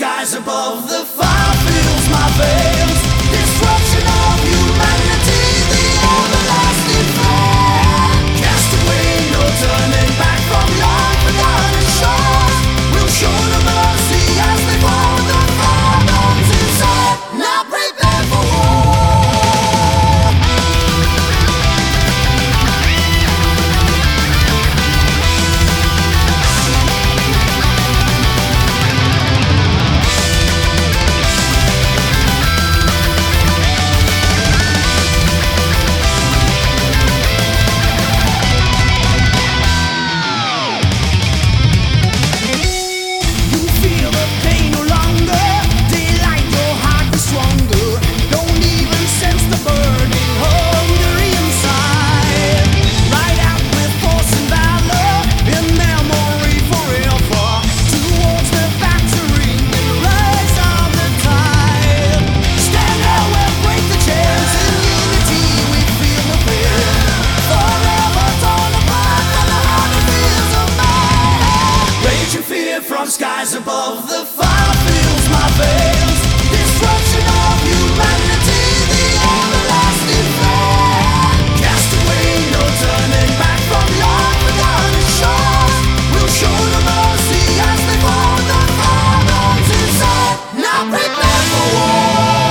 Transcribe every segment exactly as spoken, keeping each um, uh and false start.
skies above, the fire fills my veins. Destruction of humanity, the everlasting flame. Cast away, no turning back from long forgotten shores. We'll show the mercy as they fall, the fire burns inside. Now prepare for war. From skies above, the fire fills my veins. Destruction of humanity, the everlasting flame. Cast away, no turning back from long forgotten shores. We'll show the mercy as they fall, the fire burns inside. Now prepare for war.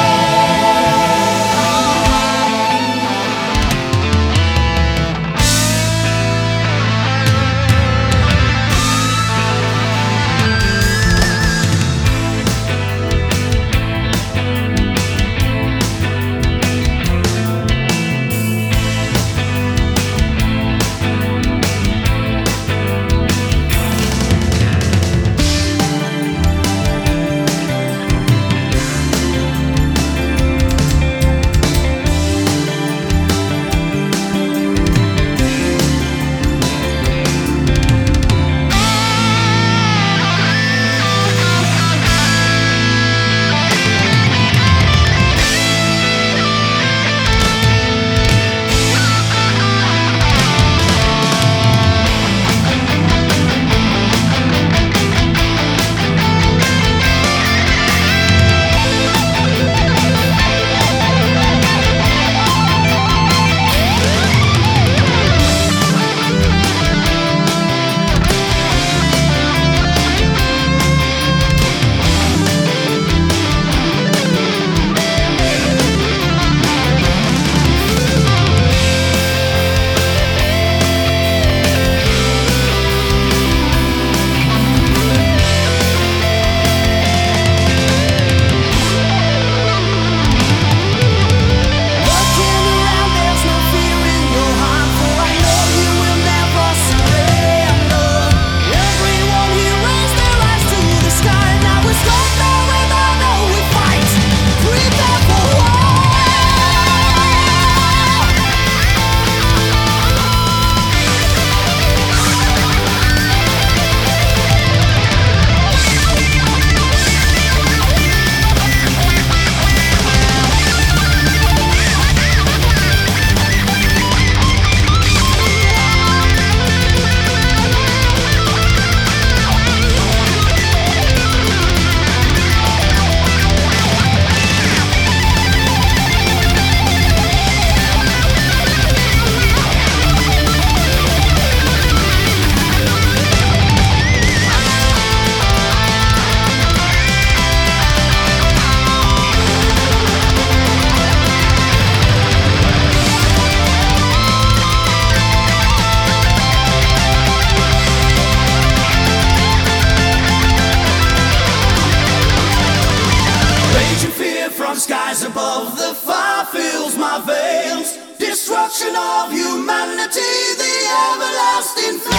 From skies above, the fire fills my veins. Destruction of humanity, the everlasting flame.